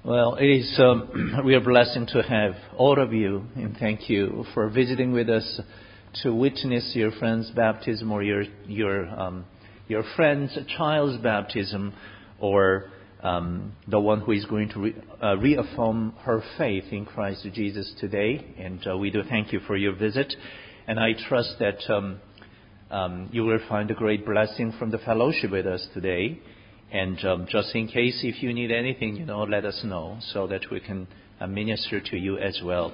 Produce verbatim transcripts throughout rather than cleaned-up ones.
Well, it is um, a real blessing to have all of you, and thank you for visiting with us to witness your friend's baptism or your your um, your friend's child's baptism, or um, the one who is going to re- uh, reaffirm her faith in Christ Jesus today. And uh, we do thank you for your visit, and I trust that um, um, you will find a great blessing from the fellowship with us today. And um, just in case, if you need anything, you know, let us know so that we can uh, minister to you as well.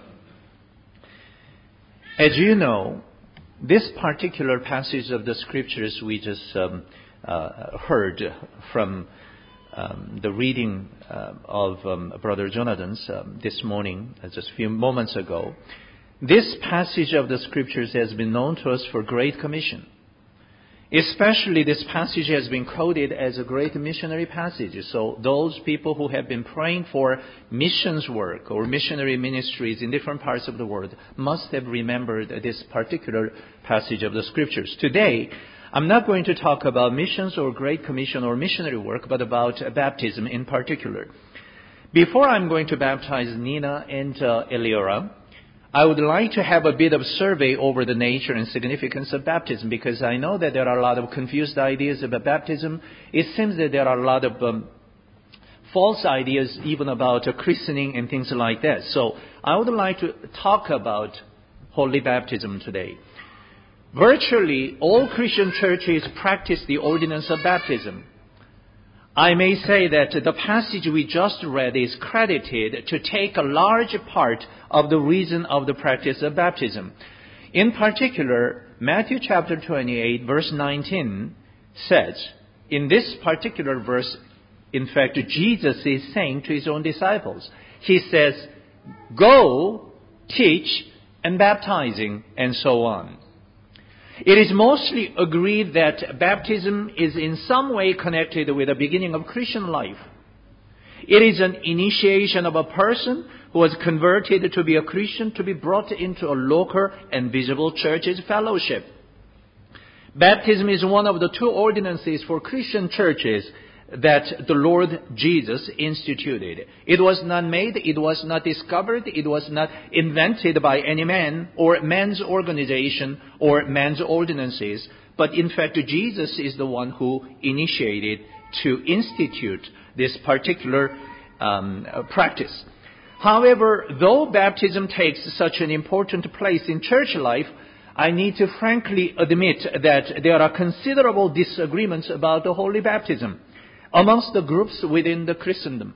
As you know, this particular passage of the scriptures we just um, uh, heard from um, the reading uh, of um, Brother Jonathan's um, this morning, uh, just a few moments ago, this passage of the scriptures has been known to us for Great Commission. Especially this passage has been quoted as a great missionary passage. So those people who have been praying for missions work or missionary ministries in different parts of the world must have remembered this particular passage of the scriptures. Today, I'm not going to talk about missions or Great Commission or missionary work, but about baptism in particular. Before I'm going to baptize Nina and uh, Eliora, I would like to have a bit of survey over the nature and significance of baptism, because I know that there are a lot of confused ideas about baptism. It seems that there are a lot of um, false ideas even about uh, christening and things like that. So I would like to talk about holy baptism today. Virtually all Christian churches practice the ordinance of baptism. I may say that the passage we just read is credited to take a large part of the reason of the practice of baptism. In particular, Matthew chapter twenty-eight, verse nineteen says, in this particular verse, in fact, Jesus is saying to his own disciples, he says, go, teach, and baptizing, and so on. It is mostly agreed that baptism is in some way connected with the beginning of Christian life. It is an initiation of a person who was converted to be a Christian to be brought into a local and visible church's fellowship. Baptism is one of the two ordinances for Christian churches that the Lord Jesus instituted. It was not made, it was not discovered, it was not invented by any man or man's organization or man's ordinances. But in fact, Jesus is the one who initiated to institute this particular um, practice. However, though baptism takes such an important place in church life, I need to frankly admit that there are considerable disagreements about the holy baptism amongst the groups within the Christendom.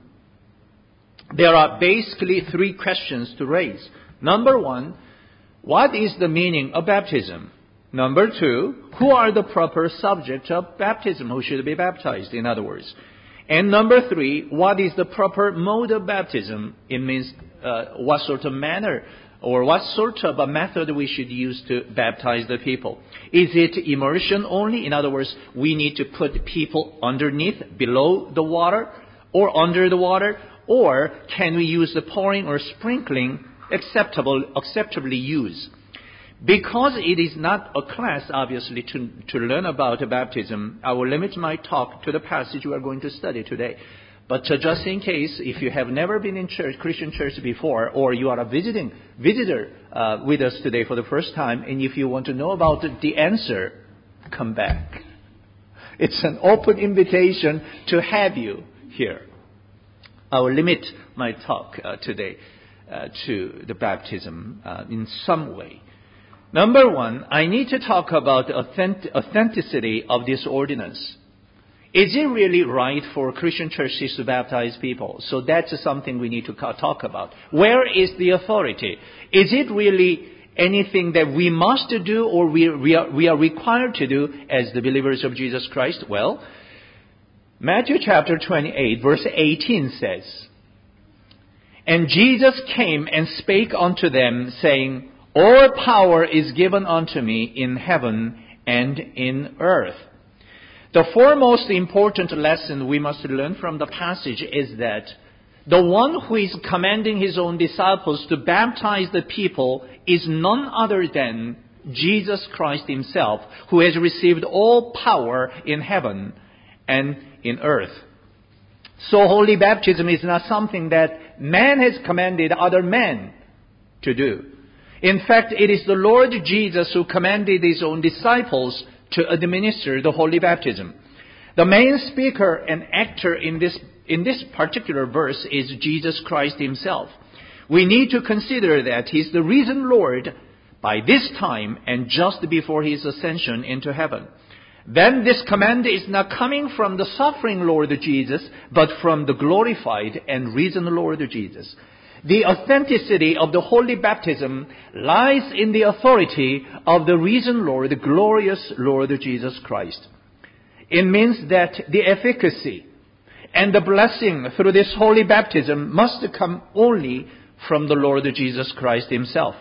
There are basically three questions to raise. Number one, what is the meaning of baptism? Number two, who are the proper subjects of baptism? Who should be baptized, in other words? And number three, what is the proper mode of baptism? It means uh, what sort of manner or what sort of a method we should use to baptize the people. Is it immersion only? In other words, we need to put people underneath, below the water, or under the water? Or can we use the pouring or sprinkling acceptable, acceptably used? Because it is not a class, obviously, to, to learn about baptism, I will limit my talk to the passage we are going to study today. But uh, just in case, if you have never been in church, Christian church before, or you are a visiting visitor uh, with us today for the first time, and if you want to know about the answer, come back. It's an open invitation to have you here. I will limit my talk uh, today uh, to the baptism uh, in some way. Number one, I need to talk about the authentic- authenticity of this ordinance. Is it really right for Christian churches to baptize people? So that's something we need to talk about. Where is the authority? Is it really anything that we must do or we, we, are, we are required to do as the believers of Jesus Christ? Well, Matthew chapter twenty-eight, verse eighteen says, and Jesus came and spake unto them, saying, all power is given unto me in heaven and in earth. The foremost important lesson we must learn from the passage is that the one who is commanding his own disciples to baptize the people is none other than Jesus Christ himself, who has received all power in heaven and in earth. So holy baptism is not something that man has commanded other men to do. In fact, it is the Lord Jesus who commanded his own disciples to administer the holy baptism. The main speaker and actor in this, in this particular verse is Jesus Christ himself. We need to consider that he's the risen Lord by this time and just before his ascension into heaven. Then this command is not coming from the suffering Lord Jesus, but from the glorified and risen Lord Jesus. The authenticity of the holy baptism lies in the authority of the risen Lord, the glorious Lord Jesus Christ. It means that the efficacy and the blessing through this holy baptism must come only from the Lord Jesus Christ himself.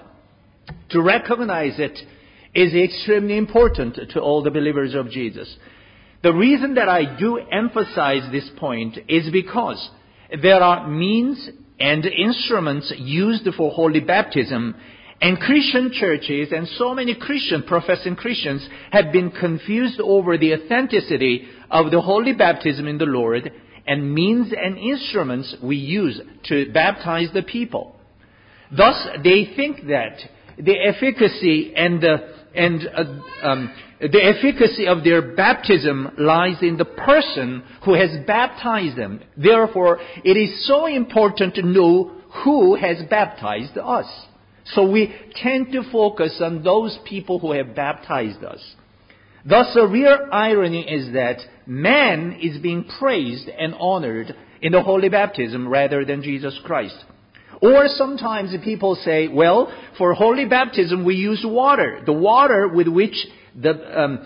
To recognize it is extremely important to all the believers of Jesus. The reason that I do emphasize this point is because there are means and instruments used for holy baptism, and Christian churches and so many Christian, professing Christians have been confused over the authenticity of the holy baptism in the Lord and means and instruments we use to baptize the people. Thus, they think that the efficacy and the and uh, um, the efficacy of their baptism lies in the person who has baptized them. Therefore, it is so important to know who has baptized us. So we tend to focus on those people who have baptized us. Thus, a real irony is that man is being praised and honored in the holy baptism rather than Jesus Christ. Or sometimes people say, well, for holy baptism we use water. The water with which the um,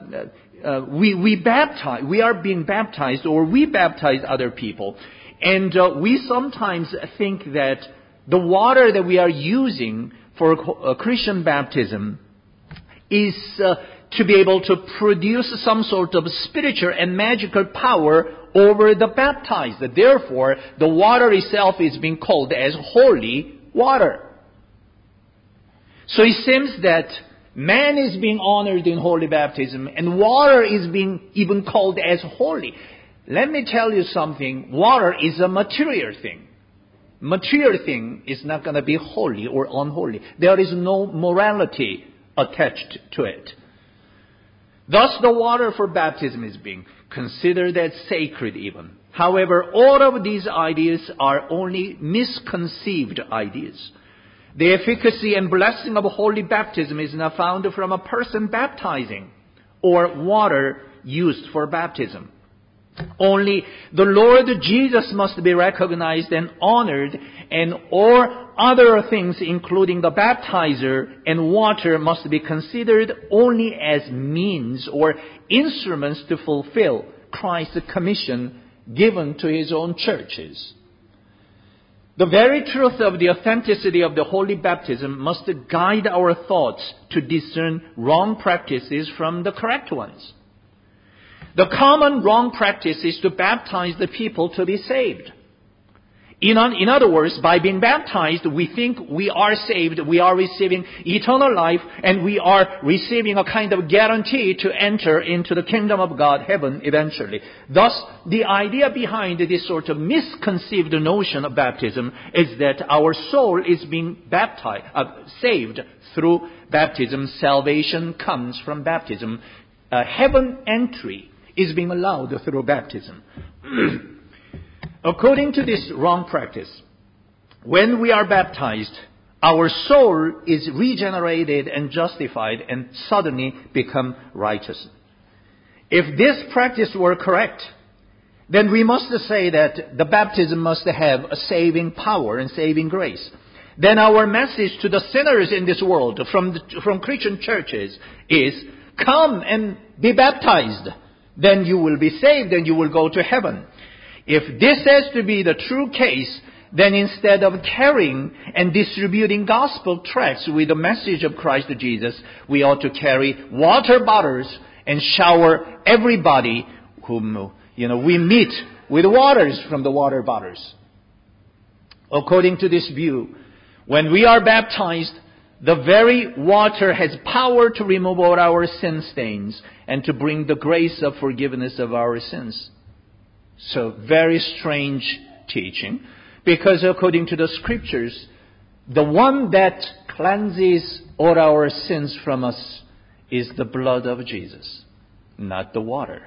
uh, uh, we we baptize, we are being baptized, or we baptize other people. And uh, we sometimes think that the water that we are using for a Christian baptism is uh, to be able to produce some sort of spiritual and magical power over the baptized. Therefore, the water itself is being called as holy water. So it seems that man is being honored in holy baptism, and water is being even called as holy. Let me tell you something. Water is a material thing. Material thing is not going to be holy or unholy. There is no morality attached to it. Thus, the water for baptism is being considered as sacred even. However, all of these ideas are only misconceived ideas. The efficacy and blessing of holy baptism is not found from a person baptizing or water used for baptism. Only the Lord Jesus must be recognized and honored, and all other things, including the baptizer and water, must be considered only as means or instruments to fulfill Christ's commission given to his own churches. The very truth of the authenticity of the holy baptism must guide our thoughts to discern wrong practices from the correct ones. The common wrong practice is to baptize the people to be saved. In, in other words, by being baptized, we think we are saved, we are receiving eternal life, and we are receiving a kind of guarantee to enter into the kingdom of God, heaven, eventually. Thus, the idea behind this sort of misconceived notion of baptism is that our soul is being baptized, uh, saved through baptism. Salvation comes from baptism. Uh, heaven entry is being allowed through baptism. According to this wrong practice, when we are baptized, our soul is regenerated and justified and suddenly become righteous. If this practice were correct, then we must say that the baptism must have a saving power and saving grace. Then our message to the sinners in this world from, the, from Christian churches is, come and be baptized. Then you will be saved and you will go to heaven. If this has to be the true case, then instead of carrying and distributing gospel tracts with the message of Christ Jesus, we ought to carry water bottles and shower everybody whom, you know, we meet with waters from the water bottles. According to this view, when we are baptized, the very water has power to remove all our sin stains and to bring the grace of forgiveness of our sins. So very strange teaching, because according to the scriptures, the one that cleanses all our sins from us is the blood of Jesus, not the water.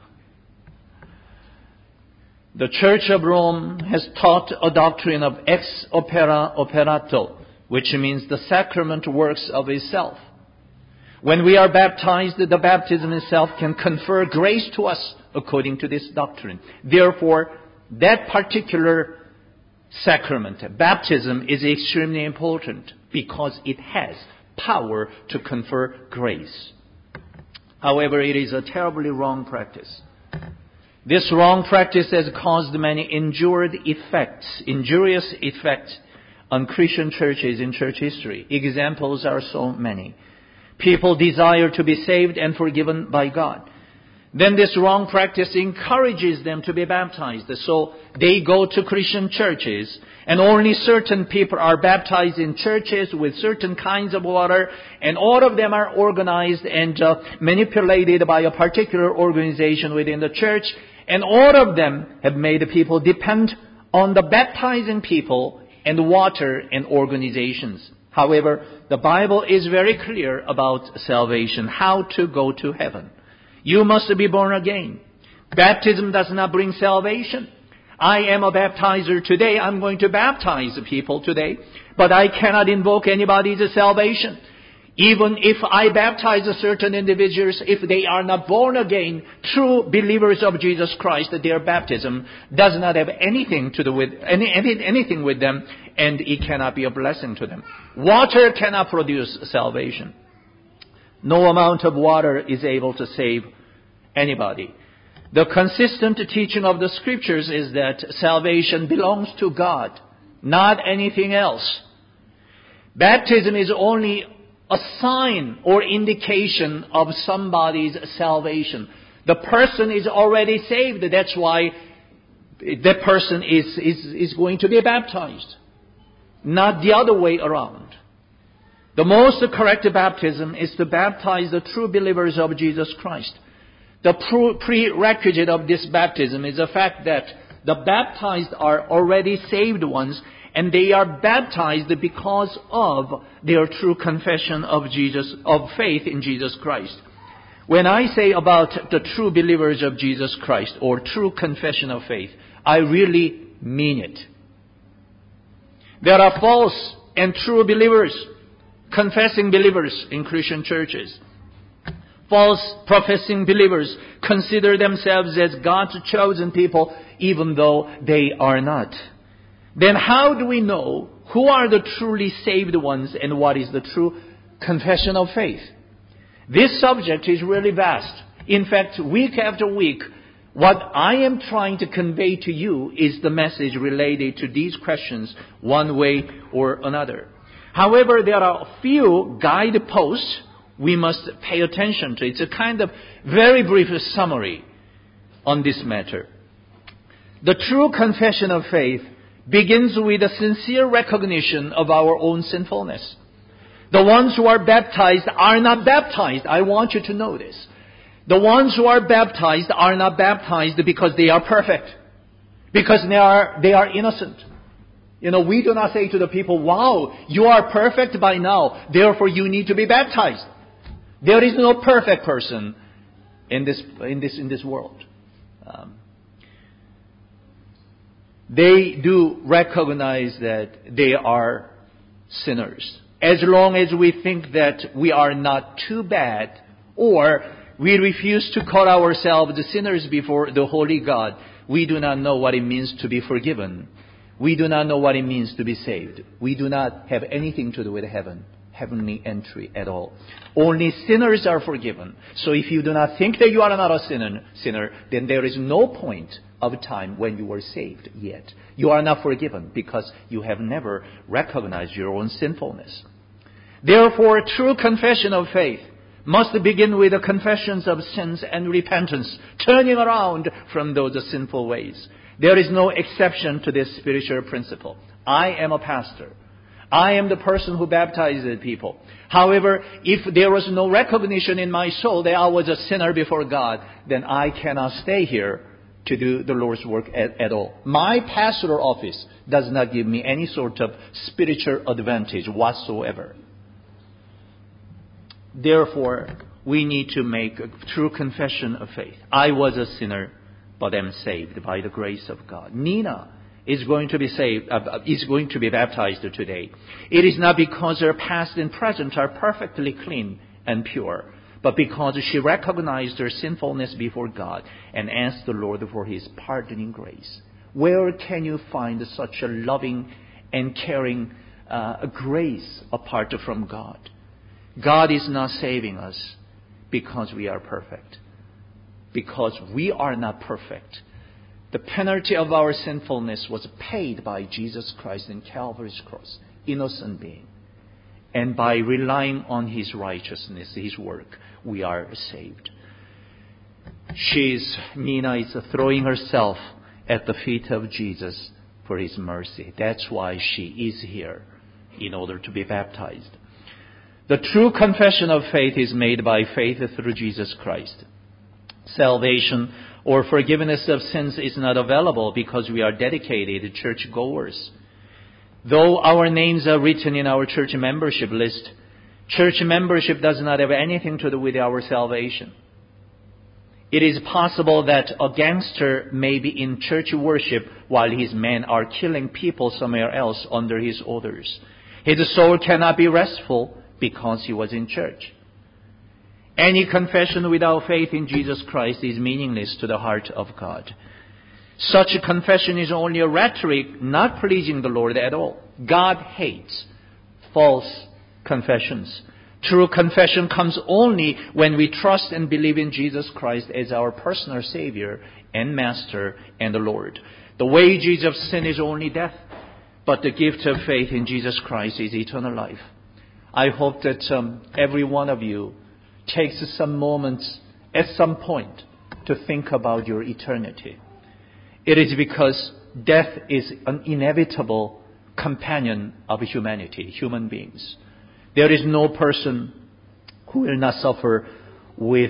The Church of Rome has taught a doctrine of ex opere operato, which means the sacrament works of itself. When we are baptized, the baptism itself can confer grace to us according to this doctrine. Therefore, that particular sacrament, baptism, is extremely important because it has power to confer grace. However, it is a terribly wrong practice. This wrong practice has caused many injured effects, injurious effects on Christian churches in church history. Examples are so many. People desire to be saved and forgiven by God. Then this wrong practice encourages them to be baptized. So they go to Christian churches, and only certain people are baptized in churches with certain kinds of water, and all of them are organized and uh, manipulated by a particular organization within the church, and all of them have made people depend on the baptizing people and water and organizations. However, the Bible is very clear about salvation, how to go to heaven. You must be born again. Baptism does not bring salvation. I am a baptizer today. I'm going to baptize people today. But I cannot invoke anybody's salvation. Even if I baptize certain individuals, if they are not born again, true believers of Jesus Christ, their baptism does not have anything to do with any, any, anything with them, and it cannot be a blessing to them. Water cannot produce salvation. No amount of water is able to save anybody. The consistent teaching of the scriptures is that salvation belongs to God, not anything else. Baptism is only a sign or indication of somebody's salvation. The person is already saved. That's why that person is, is, is going to be baptized. Not the other way around. The most correct baptism is to baptize the true believers of Jesus Christ. The prerequisite of this baptism is the fact that the baptized are already saved ones, and they are baptized because of their true confession of Jesus, of faith in Jesus Christ. When I say about the true believers of Jesus Christ, or true confession of faith, I really mean it. There are false and true believers, confessing believers in Christian churches. False professing believers consider themselves as God's chosen people, even though they are not. Then how do we know who are the truly saved ones and what is the true confession of faith? This subject is really vast. In fact, week after week, what I am trying to convey to you is the message related to these questions one way or another. However, there are a few guideposts we must pay attention to. It's a kind of very brief summary on this matter. The true confession of faith begins with a sincere recognition of our own sinfulness. The ones who are baptized are not baptized. I want you to know this. The ones who are baptized are not baptized because they are perfect, because they are, they are innocent. You know, we do not say to the people, wow, you are perfect by now, therefore you need to be baptized. There is no perfect person in this, in this, in this world. Um, They do recognize that they are sinners. As long as we think that we are not too bad, or we refuse to call ourselves the sinners before the holy God, we do not know what it means to be forgiven. We do not know what it means to be saved. We do not have anything to do with heaven, heavenly entry at all. Only sinners are forgiven. So if you do not think that you are not a sinner, sinner, then there is no point of time when you were saved yet. You are not forgiven because you have never recognized your own sinfulness. Therefore, true confession of faith must begin with the confessions of sins and repentance, turning around from those sinful ways. There is no exception to this spiritual principle. I am a pastor. I am the person who baptizes people. However, if there was no recognition in my soul that I was a sinner before God, then I cannot stay here to do the Lord's work at, at all. My pastoral office does not give me any sort of spiritual advantage whatsoever. Therefore, we need to make a true confession of faith. I was a sinner, but am saved by the grace of God. Nina is going to be saved, uh, is going to be baptized today. It is not because her past and present are perfectly clean and pure, but because she recognized her sinfulness before God and asked the Lord for His pardoning grace. Where can you find such a loving and caring uh, grace apart from God? God is not saving us because we are perfect. Because we are not perfect. The penalty of our sinfulness was paid by Jesus Christ in Calvary's cross, innocent being. And by relying on His righteousness, His work, we are saved. She's, Nina is throwing herself at the feet of Jesus for His mercy. That's why she is here, in order to be baptized. The true confession of faith is made by faith through Jesus Christ. Salvation or forgiveness of sins is not available because we are dedicated churchgoers. Though our names are written in our church membership list, church membership does not have anything to do with our salvation. It is possible that a gangster may be in church worship while his men are killing people somewhere else under his orders. His soul cannot be restful because he was in church. Any confession without faith in Jesus Christ is meaningless to the heart of God. Such a confession is only a rhetoric, not pleasing the Lord at all. God hates false confessions. True confession comes only when we trust and believe in Jesus Christ as our personal Savior and Master and the Lord. The wages of sin is only death, but the gift of faith in Jesus Christ is eternal life. I hope that um, every one of you takes some moments at some point to think about your eternity. It is because death is an inevitable companion of humanity, human beings. There is no person who will not suffer with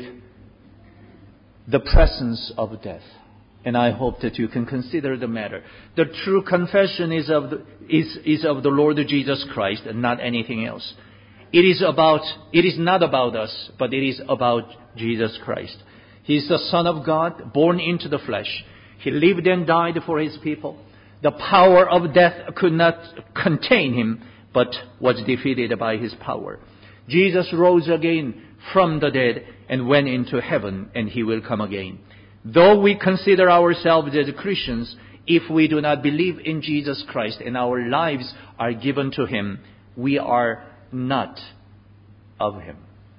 the presence of death. And I hope that you can consider the matter. The true confession is of the, is, is of the Lord Jesus Christ and not anything else. It is about, it is not about us, but it is about Jesus Christ. He is the Son of God, born into the flesh. He lived and died for His people. The power of death could not contain Him, but was defeated by His power. Jesus rose again from the dead and went into heaven, and He will come again. Though we consider ourselves as Christians, if we do not believe in Jesus Christ and our lives are given to Him, we are not of Him.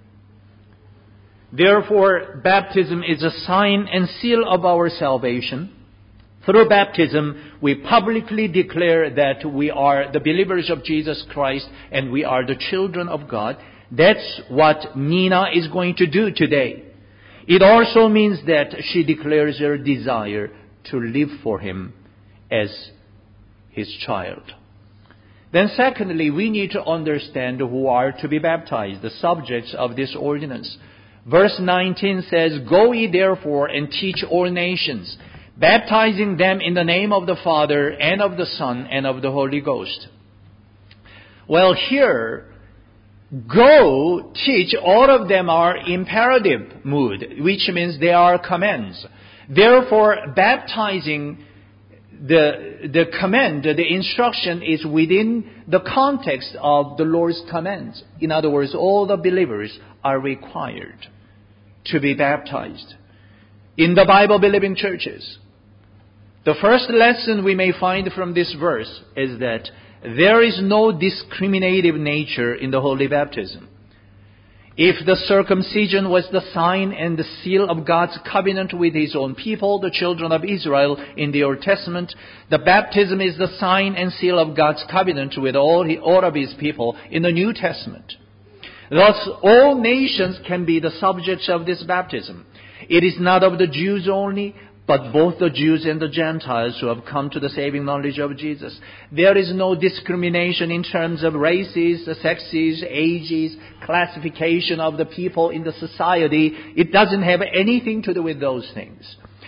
Therefore, baptism is a sign and seal of our salvation. Through baptism, we publicly declare that we are the believers of Jesus Christ and we are the children of God. That's what Nina is going to do today. It also means that she declares her desire to live for Him as His child. Then secondly, we need to understand who are to be baptized, the subjects of this ordinance. Verse nineteen says, "Go ye therefore and teach all nations, baptizing them in the name of the Father and of the Son and of the Holy Ghost." Well, here, go, teach, all of them are imperative mood, which means they are commands. Therefore, baptizing, the, the command, the instruction is within the context of the Lord's commands. In other words, all the believers are required to be baptized. In the Bible-believing churches, the first lesson we may find from this verse is that there is no discriminative nature in the holy baptism. If the circumcision was the sign and the seal of God's covenant with His own people, the children of Israel in the Old Testament, the baptism is the sign and seal of God's covenant with all, all of His people in the New Testament. Thus, all nations can be the subjects of this baptism. It is not of the Jews only, but both the Jews and the Gentiles who have come to the saving knowledge of Jesus. There is no discrimination in terms of races, sexes, ages, classification of the people in the society. It doesn't have anything to do with those things.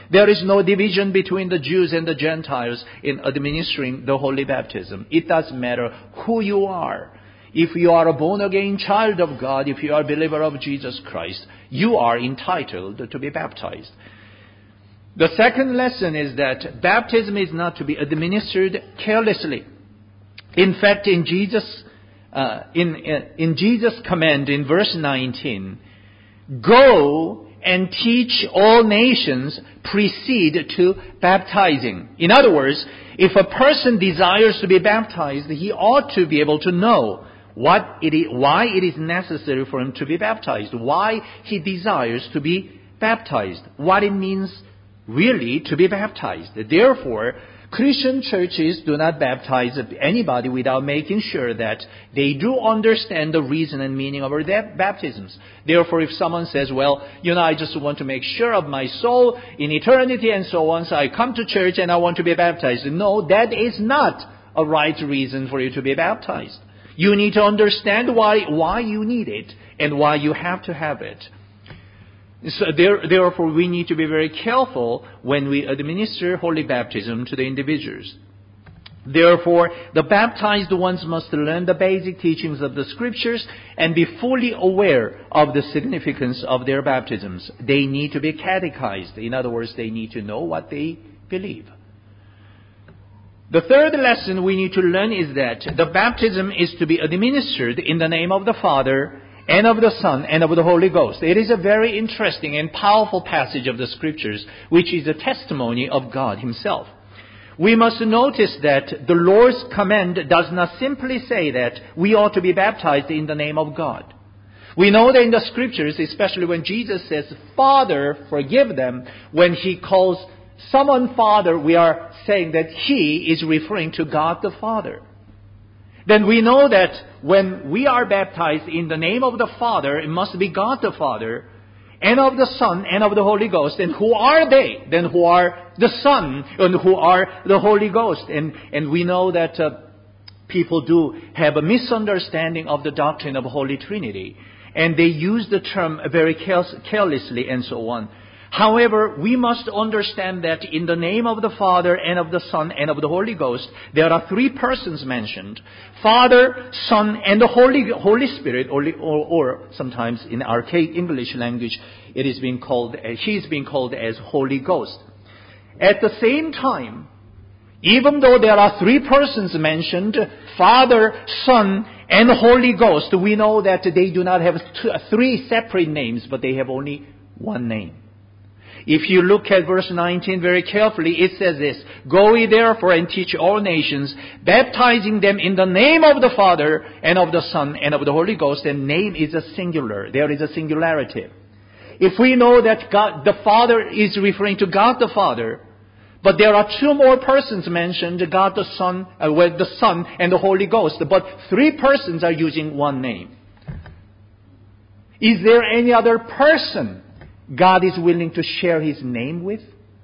There is no division between the Jews and the Gentiles in administering the holy baptism. It doesn't matter who you are. If you are a born-again child of God, if you are a believer of Jesus Christ, you are entitled to be baptized. The second lesson is that baptism is not to be administered carelessly. In fact, in Jesus' uh, in, in in Jesus' command in verse nineteen, go and teach all nations, proceed to baptizing. In other words, if a person desires to be baptized, he ought to be able to know what it is, why it is necessary for him to be baptized, why he desires to be baptized, what it means really to be baptized. Therefore, Christian churches do not baptize anybody without making sure that they do understand the reason and meaning of our baptisms. Therefore, if someone says, well, you know, I just want to make sure of my soul in eternity and so on, so I come to church and I want to be baptized. No, that is not a right reason for you to be baptized. You need to understand why, why you need it and why you have to have it. So there, therefore, we need to be very careful when we administer holy baptism to the individuals. Therefore, the baptized ones must learn the basic teachings of the Scriptures and be fully aware of the significance of their baptisms. They need to be catechized. In other words, they need to know what they believe. The third lesson we need to learn is that the baptism is to be administered in the name of the Father, and of the Son, and of the Holy Ghost. It is a very interesting and powerful passage of the Scriptures, which is a testimony of God Himself. We must notice that the Lord's command does not simply say that we ought to be baptized in the name of God. We know that in the Scriptures, especially when Jesus says, Father, forgive them, when He calls someone Father, we are saying that He is referring to God the Father. Then we know that when we are baptized in the name of the Father, it must be God the Father, and of the Son, and of the Holy Ghost. And who are they? Then who are the Son, and who are the Holy Ghost? And, and we know that uh, people do have a misunderstanding of the doctrine of Holy Trinity. And they use the term very carelessly and so on. However, we must understand that in the name of the Father and of the Son and of the Holy Ghost, there are three persons mentioned. Father, Son, and the Holy Holy Spirit, or, or, or sometimes in archaic English language, it is being called, He is being called as Holy Ghost. At the same time, even though there are three persons mentioned, Father, Son, and Holy Ghost, we know that they do not have two, three separate names, but they have only one name. If you look at verse nineteen very carefully, it says this, Go ye therefore and teach all nations, baptizing them in the name of the Father and of the Son and of the Holy Ghost. And name is a singular. There is a singularity. If we know that God, the Father is referring to God the Father, but there are two more persons mentioned, God the Son, uh, well, the Son and the Holy Ghost, but three persons are using one name. Is there any other person God is willing to share His name with?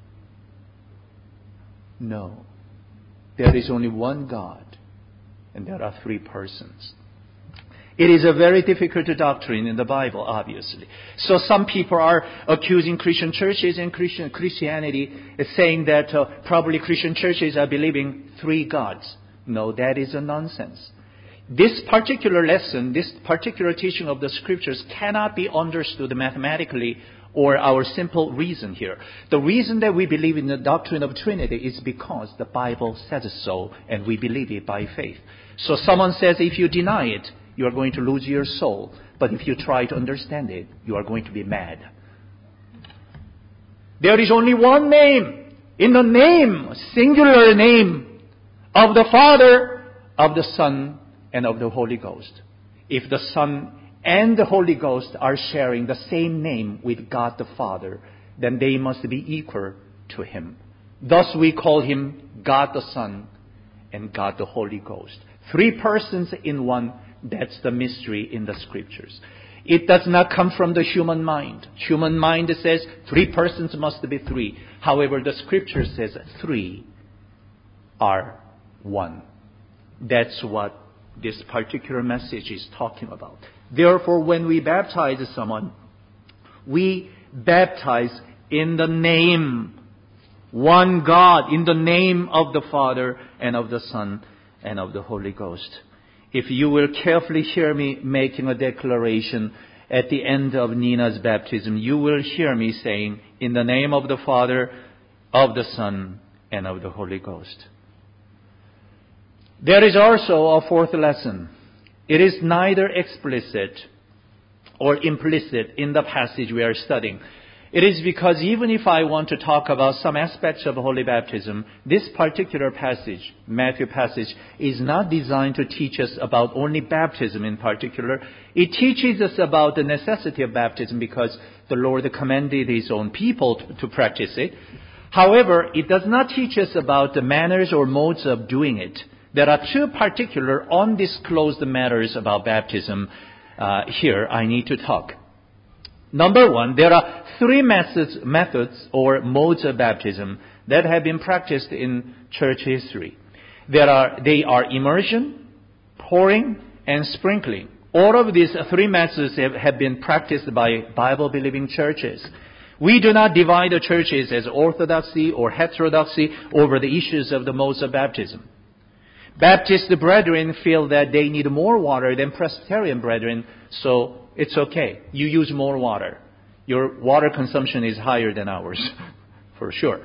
No. There is only one God, and there are three persons. It is a very difficult doctrine in the Bible, obviously. So some people are accusing Christian churches and Christian Christianity, saying that uh, probably Christian churches are believing three gods. No, that is a nonsense. This particular lesson, this particular teaching of the Scriptures cannot be understood mathematically or our simple reason here. The reason that we believe in the doctrine of Trinity is because the Bible says so, and we believe it by faith. So someone says if you deny it, you are going to lose your soul. But if you try to understand it, you are going to be mad. There is only one name. In the name, singular name, of the Father, of the Son, and of the Holy Ghost. If the Son and the Holy Ghost are sharing the same name with God the Father, then they must be equal to Him. Thus we call Him God the Son and God the Holy Ghost. Three persons in one, that's the mystery in the Scriptures. It does not come from the human mind. Human mind says three persons must be three. However, the Scripture says three are one. That's what this particular message is talking about. Therefore, when we baptize someone, we baptize in the name One God, in the name of the Father and of the Son and of the Holy Ghost. If you will carefully hear me making a declaration at the end of Nina's baptism, you will hear me saying, in the name of the Father, of the Son, and of the Holy Ghost. There is also a fourth lesson. It is neither explicit or implicit in the passage we are studying. It is because even if I want to talk about some aspects of holy baptism, this particular passage, Matthew passage, is not designed to teach us about only baptism in particular. It teaches us about the necessity of baptism because the Lord commanded His own people to, to practice it. However, it does not teach us about the manners or modes of doing it. There are two particular undisclosed matters about baptism uh, here I need to talk. Number one, there are three methods, methods or modes of baptism that have been practiced in church history. There are, they are immersion, pouring, and sprinkling. All of these three methods have, have been practiced by Bible-believing churches. We do not divide the churches as orthodoxy or heterodoxy over the issues of the modes of baptism. Baptist brethren feel that they need more water than Presbyterian brethren, so it's okay. You use more water. Your water consumption is higher than ours, for sure.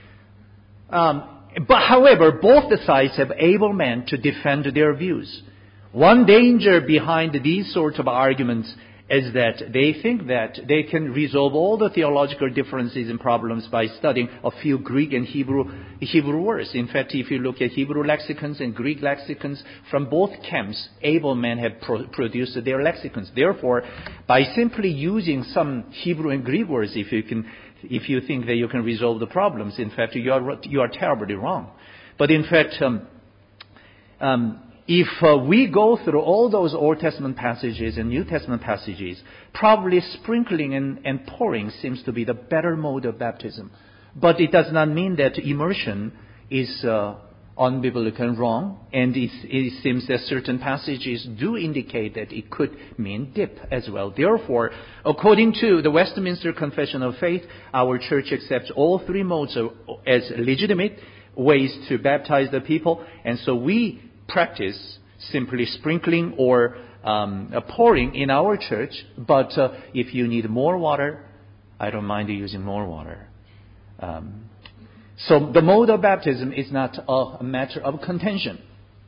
Um, but however, both the sides have able men to defend their views. One danger behind these sorts of arguments is that they think that they can resolve all the theological differences and problems by studying a few Greek and Hebrew Hebrew words. In fact, if you look at Hebrew lexicons and Greek lexicons from both camps, able men have pro- produced their lexicons. Therefore, by simply using some Hebrew and Greek words, if you can, if you think that you can resolve the problems, in fact, you are you are terribly wrong. But in fact, um, um, If uh, we go through all those Old Testament passages and New Testament passages, probably sprinkling and, and pouring seems to be the better mode of baptism. But it does not mean that immersion is uh, unbiblical and wrong. And it, it seems that certain passages do indicate that it could mean dip as well. Therefore, according to the Westminster Confession of Faith, our church accepts all three modes of, as legitimate ways to baptize the people. And so we practice simply sprinkling or um, pouring in our church, but uh, if you need more water, I don't mind using more water. Um, so the mode of baptism is not a matter of contention.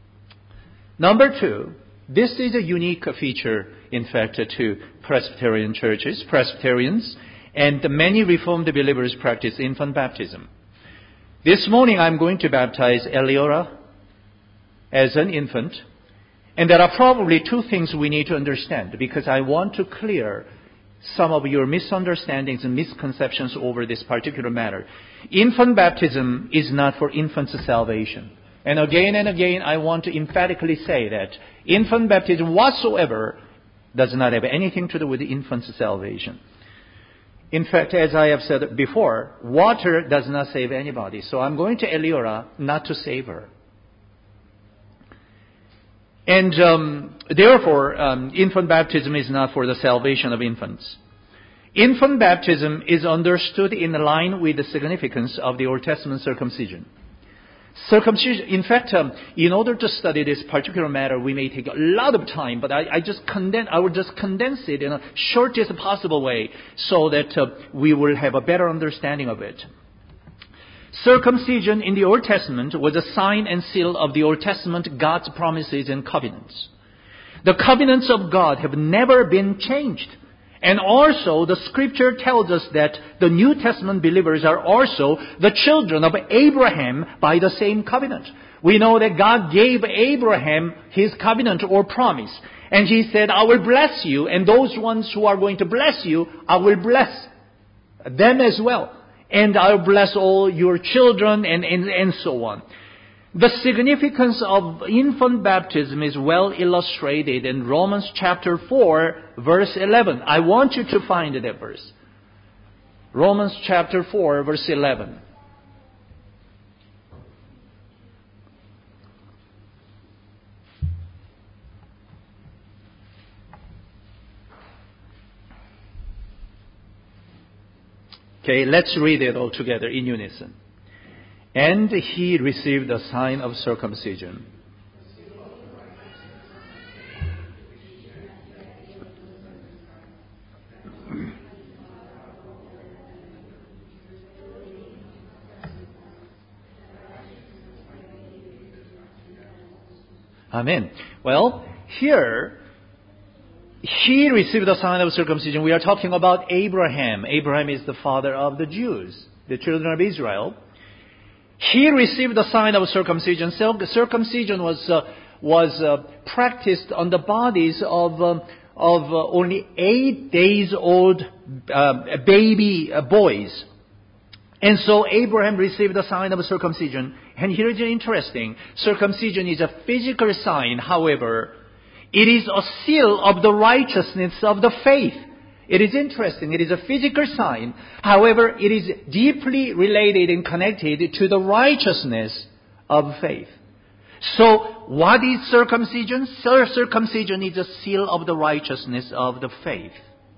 Number two, this is a unique feature, in fact, to Presbyterian churches, Presbyterians, and many Reformed believers practice infant baptism. This morning I'm going to baptize Eliora as an infant. And there are probably two things we need to understand, because I want to clear some of your misunderstandings and misconceptions over this particular matter. Infant baptism is not for infants' salvation. And again and again, I want to emphatically say that infant baptism whatsoever does not have anything to do with the infant's salvation. In fact, as I have said before, water does not save anybody. So I'm going to Eliora not to save her. And um, therefore, um, infant baptism is not for the salvation of infants. Infant baptism is understood in line with the significance of the Old Testament circumcision. Circumcision, in fact, um, in order to study this particular matter, we may take a lot of time, but I, I just condense, I will just condense it in a shortest possible way so that uh, we will have a better understanding of it. Circumcision in the Old Testament was a sign and seal of the Old Testament, God's promises and covenants. The covenants of God have never been changed. And also, the Scripture tells us that the New Testament believers are also the children of Abraham by the same covenant. We know that God gave Abraham his covenant or promise. And He said, I will bless you, and those ones who are going to bless you, I will bless them as well. And I'll bless all your children, and, and, and so on. The significance of infant baptism is well illustrated in Romans chapter four, verse eleven. I want you to find that verse. Romans chapter four, verse eleven. Okay, let's read it all together in unison. And he received the sign of circumcision. Amen. Well, here, he received the sign of circumcision. We are talking about Abraham. Abraham is the father of the Jews, the children of Israel. He received the sign of circumcision. Circumcision was uh, was uh, practiced on the bodies of um, of uh, only eight days old uh, baby uh, boys. And so Abraham received the sign of circumcision. And here is interesting. Circumcision is a physical sign. However, it is a seal of the righteousness of the faith. It is interesting. It is a physical sign. However, it is deeply related and connected to the righteousness of faith. So, what is circumcision? Circumcision is a seal of the righteousness of the faith.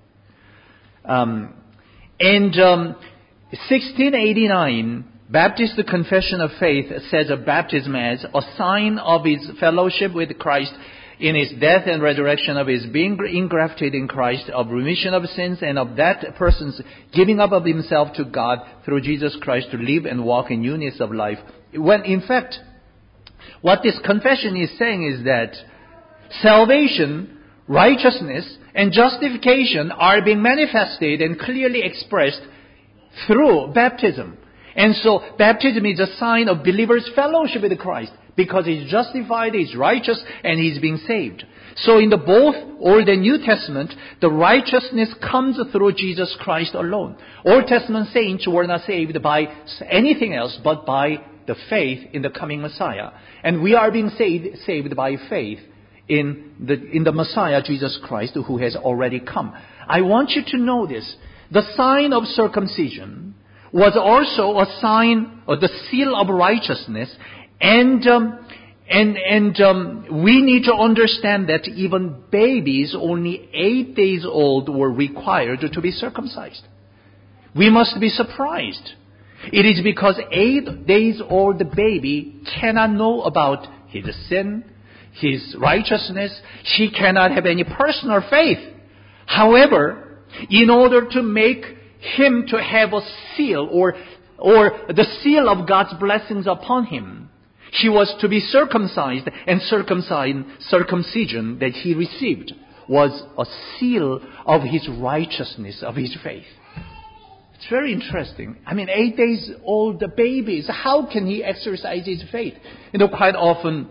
Um, and um, sixteen eighty-nine, Baptist Confession of Faith says of baptism as a sign of his fellowship with Christ in his death and resurrection, of his being engrafted in Christ, of remission of sins, and of that person's giving up of himself to God through Jesus Christ to live and walk in newness of life. When, in fact, what this confession is saying is that salvation, righteousness, and justification are being manifested and clearly expressed through baptism. And so baptism is a sign of believers' fellowship with Christ, because he's justified, he's righteous, and he's being saved. So in the both Old and New Testament, the righteousness comes through Jesus Christ alone. Old Testament saints were not saved by anything else but by the faith in the coming Messiah. And we are being saved, saved by faith in the, in the Messiah, Jesus Christ, who has already come. I want you to know this. The sign of circumcision was also a sign, or the seal of righteousness. And um, and and um, we need to understand that even babies, only eight days old, were required to be circumcised. We must be surprised. It is because eight days old baby cannot know about his sin, his righteousness. She cannot have any personal faith. However, in order to make him to have a seal, or or the seal of God's blessings upon him, she was to be circumcised, and circumcision that he received was a seal of his righteousness, of his faith. It's very interesting. I mean, eight days old babies, how can he exercise his faith? You know, quite often,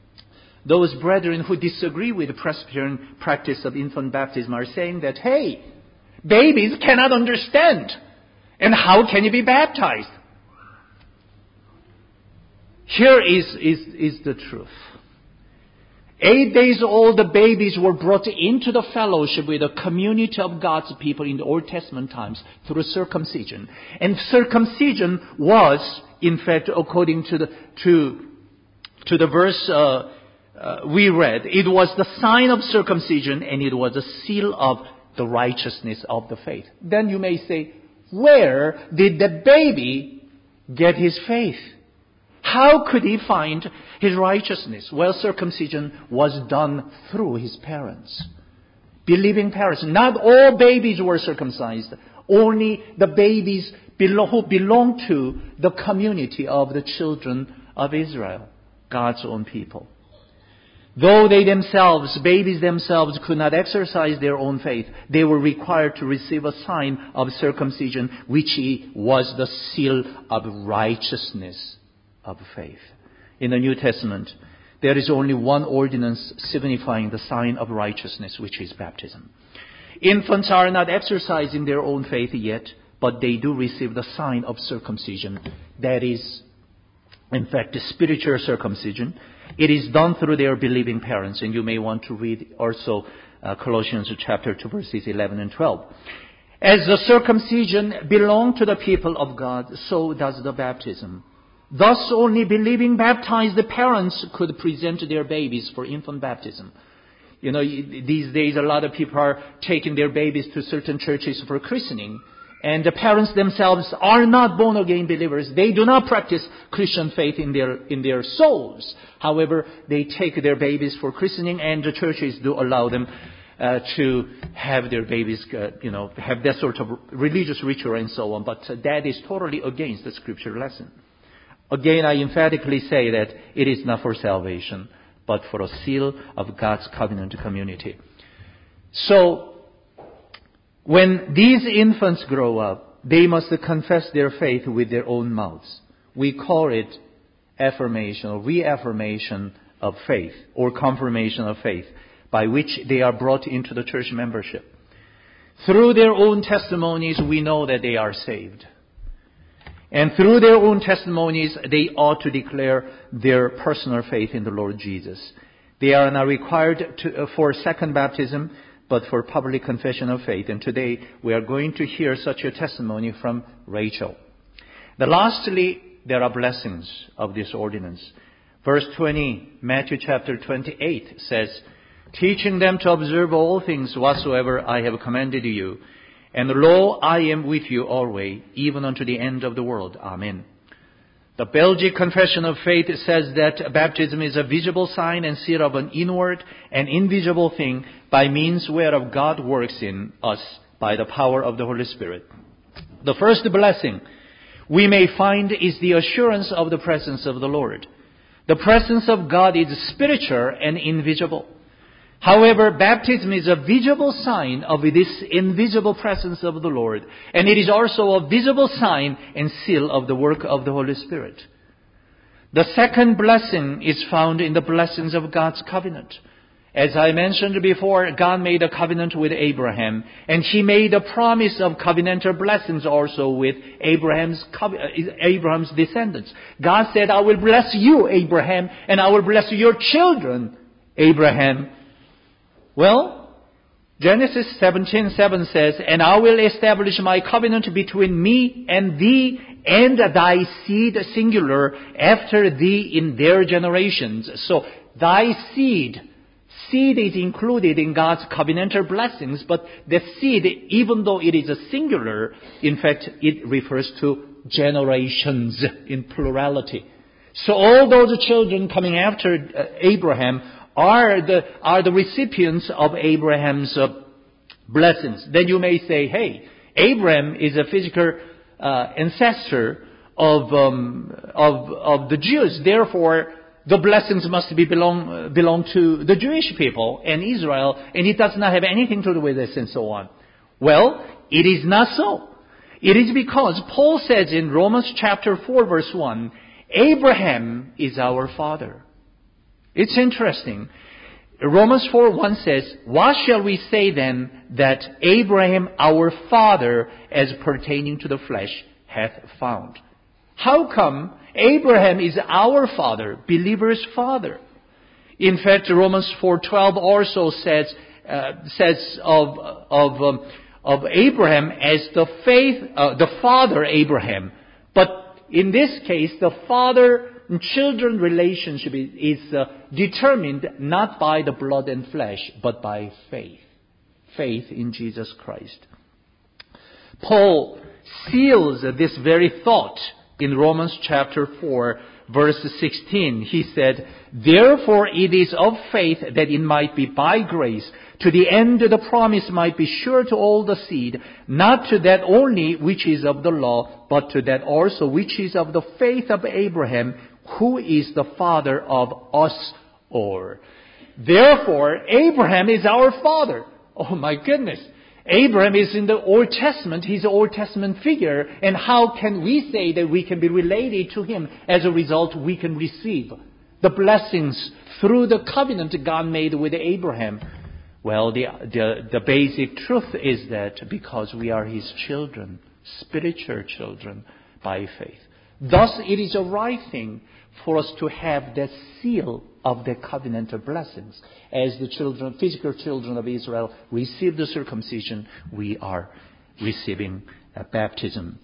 those brethren who disagree with the Presbyterian practice of infant baptism are saying that, hey, babies cannot understand, and how can you be baptized? Here is, is, is the truth. Eight days old, the babies were brought into the fellowship with the community of God's people in the Old Testament times through circumcision. And circumcision was, in fact, according to the, to, to the verse uh, uh, we read, it was the sign of circumcision, and it was a seal of the righteousness of the faith. Then you may say, where did the baby get his faith? How could he find his righteousness? Well, circumcision was done through his parents. Believing parents. Not all babies were circumcised. Only the babies who belonged to the community of the children of Israel, God's own people. Though they themselves, babies themselves, could not exercise their own faith, they were required to receive a sign of circumcision, which was the seal of righteousness of faith. In the New Testament, there is only one ordinance signifying the sign of righteousness, which is baptism. Infants are not exercising their own faith yet, but they do receive the sign of circumcision. That is, in fact, the spiritual circumcision. It is done through their believing parents, and you may want to read also uh, Colossians chapter two, verses eleven and twelve. As the circumcision belonged to the people of God, so does the baptism. Thus, only believing baptized parents could present their babies for infant baptism. You know, these days a lot of people are taking their babies to certain churches for christening. and the parents themselves are not born-again believers. They do not practice Christian faith in their in their souls. However, they take their babies for christening, and the churches do allow them uh, to have their babies, uh, you know, have that sort of religious ritual and so on. But uh, that is totally against the scripture lesson. Again, I emphatically say that it is not for salvation, but for a seal of God's covenant community. So, when these infants grow up, they must confess their faith with their own mouths. We call it affirmation or reaffirmation of faith or confirmation of faith, by which they are brought into the church membership. Through their own testimonies, we know that they are saved. And through their own testimonies, they ought to declare their personal faith in the Lord Jesus. They are not required to, uh, for second baptism, but for public confession of faith. And today we are going to hear such a testimony from Rachel. Then lastly, there are blessings of this ordinance. Verse twenty, Matthew chapter twenty-eight says, teaching them to observe all things whatsoever I have commanded you. And lo, I am with you always, even unto the end of the world. Amen. The Belgic Confession of Faith says that baptism is a visible sign and seal of an inward and invisible thing by means whereof God works in us by the power of the Holy Spirit. The first blessing we may find is the assurance of the presence of the Lord. The presence of God is spiritual and invisible. However, baptism is a visible sign of this invisible presence of the Lord. And it is also a visible sign and seal of the work of the Holy Spirit. The second blessing is found in the blessings of God's covenant. As I mentioned before, God made a covenant with Abraham. And He made a promise of covenantal blessings also with Abraham's, Abraham's descendants. God said, I will bless you, Abraham, and I will bless your children, Abraham. Well, Genesis seventeen seven says, and I will establish my covenant between me and thee and thy seed, singular, after thee in their generations. So, thy seed. Seed is included in God's covenantal blessings, but the seed, even though it is a singular, in fact, it refers to generations in plurality. So all those children coming after uh, Abraham are the are the recipients of Abraham's uh, blessings. Then you may say, hey, Abraham is a physical uh, ancestor of um, of of the Jews. Therefore, the blessings must be belong uh, belong to the Jewish people and Israel, and it does not have anything to do with this and so on. Well, it is not so. It is because Paul says in Romans chapter four verse one, Abraham is our father. It's interesting. Romans four one says, what shall we say then that Abraham our father as pertaining to the flesh hath found? How come Abraham is our father, believer's father? In fact, Romans four twelve also says uh, says of of um, of Abraham as the faith, uh, the father Abraham. But in this case, the father and children relationship is, is uh, determined not by the blood and flesh, but by faith. Faith in Jesus Christ. Paul seals this very thought in Romans chapter four, verse sixteen. He said, therefore it is of faith that it might be by grace, to the end the promise might be sure to all the seed, not to that only which is of the law, but to that also which is of the faith of Abraham, who is the father of us all. Therefore, Abraham is our father. Oh my goodness. Abraham is in the Old Testament. He's an Old Testament figure. And how can we say that we can be related to him? As a result, we can receive the blessings through the covenant God made with Abraham. Well, the, the, the basic truth is that because we are his children, spiritual children, by faith. Thus, it is a right thing for us to have that seal of the covenantal blessings. As the children, physical children of Israel receive the circumcision, we are receiving a baptism.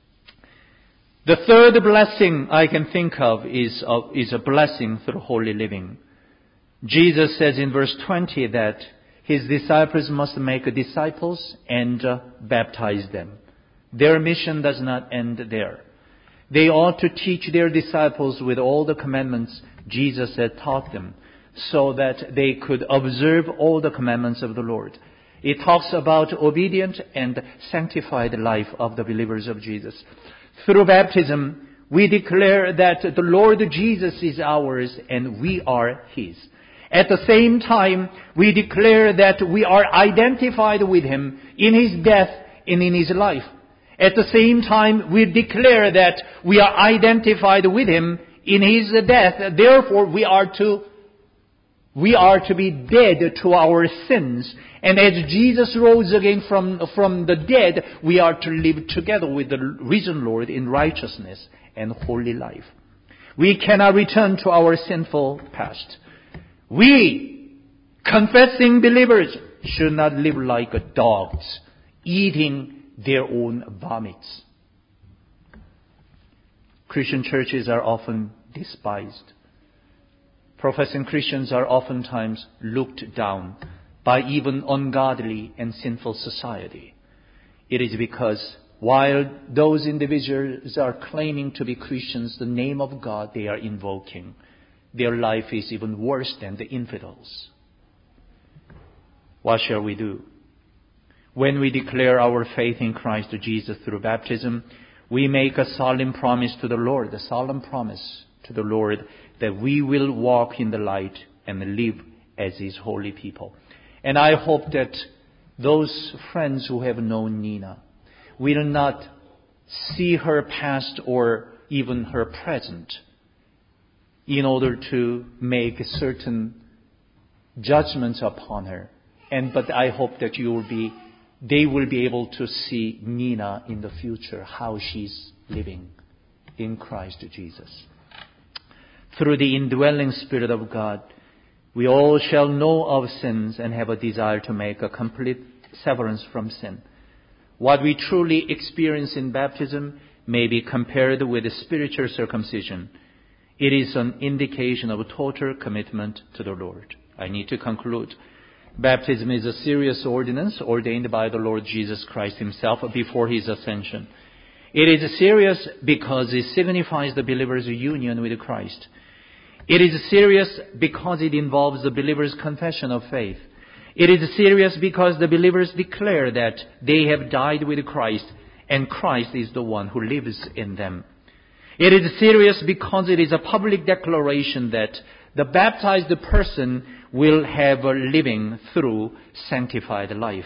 The third blessing I can think of is, uh, is a blessing through holy living. Jesus says in verse twenty that his disciples must make disciples and uh, baptize them. Their mission does not end there. They ought to teach their disciples with all the commandments Jesus had taught them, so that they could observe all the commandments of the Lord. It talks about obedient and sanctified life of the believers of Jesus. Through baptism, we declare that the Lord Jesus is ours and we are His. At the same time, we declare that we are identified with Him in His death and in His life. At the same time, we declare that we are identified with Him in His death. Therefore, we are to we are to be dead to our sins. And as Jesus rose again from, from the dead, we are to live together with the risen Lord in righteousness and holy life. We cannot return to our sinful past. We, confessing believers, should not live like dogs, eating their own vomits. Christian churches are often despised. Professing Christians are oftentimes looked down by even ungodly and sinful society. It is because while those individuals are claiming to be Christians, the name of God they are invoking, their life is even worse than the infidels. What shall we do? When we declare our faith in Christ Jesus through baptism, we make a solemn promise to the Lord, a solemn promise to the Lord that we will walk in the light and live as His holy people. And I hope that those friends who have known Nina will not see her past or even her present in order to make certain judgments upon her. And but I hope that you will be, they will be able to see Nina in the future, how she's living in Christ Jesus. Through the indwelling Spirit of God, we all shall know of sins and have a desire to make a complete severance from sin. What we truly experience in baptism may be compared with the spiritual circumcision. It is an indication of a total commitment to the Lord. I need to conclude. Baptism is a serious ordinance ordained by the Lord Jesus Christ Himself before His ascension. It is serious because it signifies the believer's union with Christ. It is serious because it involves the believer's confession of faith. It is serious because the believers declare that they have died with Christ and Christ is the one who lives in them. It is serious because it is a public declaration that the baptized person will have a living through sanctified life.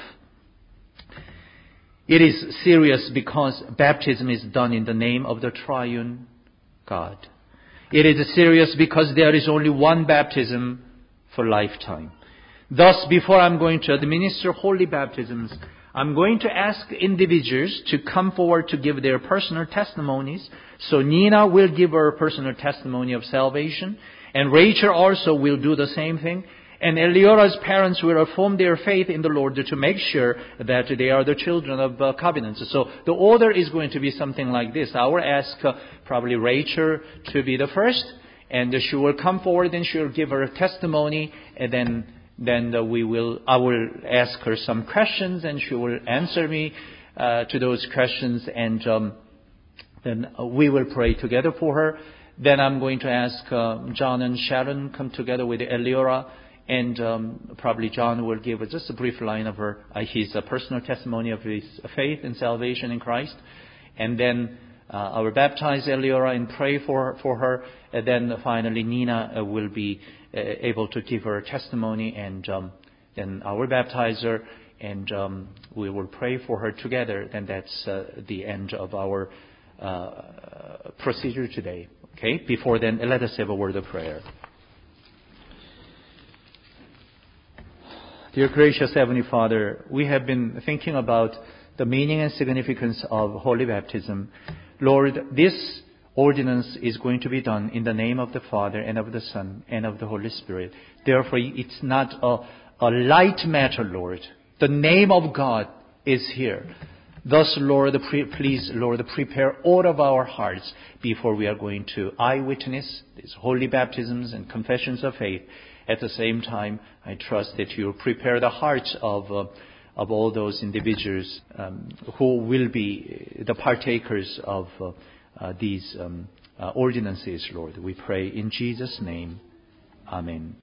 It is serious because baptism is done in the name of the triune God. It is serious because there is only one baptism for lifetime. Thus, before I'm going to administer holy baptisms, I'm going to ask individuals to come forward to give their personal testimonies. So Nina will give her personal testimony of salvation, and Rachel also will do the same thing. And Eliora's parents will affirm their faith in the Lord to make sure that they are the children of uh, covenants. So the order is going to be something like this. I will ask uh, probably Rachel to be the first, and uh, she will come forward and she will give her testimony, and then then uh, we will I will ask her some questions, and she will answer me uh, to those questions, and um, then uh, we will pray together for her. Then I'm going to ask uh, John and Sharon come together with Eliora. And um, probably John will give just a brief line of her, uh, his uh, personal testimony of his faith and salvation in Christ. And then uh, I will baptize Eliora and pray for, for her. And then finally Nina uh, will be uh, able to give her testimony. And um, then I will baptize her and um, we will pray for her together. And that's uh, the end of our uh, procedure today. Okay? Before then, let us have a word of prayer. Dear gracious Heavenly Father, we have been thinking about the meaning and significance of holy baptism. Lord, this ordinance is going to be done in the name of the Father and of the Son and of the Holy Spirit. Therefore, it's not a, a light matter, Lord. The name of God is here. Thus, Lord, please, Lord, prepare all of our hearts before we are going to eyewitness these holy baptisms and confessions of faith. At the same time, I trust that you will prepare the hearts of uh, of all those individuals um, who will be the partakers of uh, uh, these um, uh, ordinances, Lord. We pray in Jesus' name. Amen.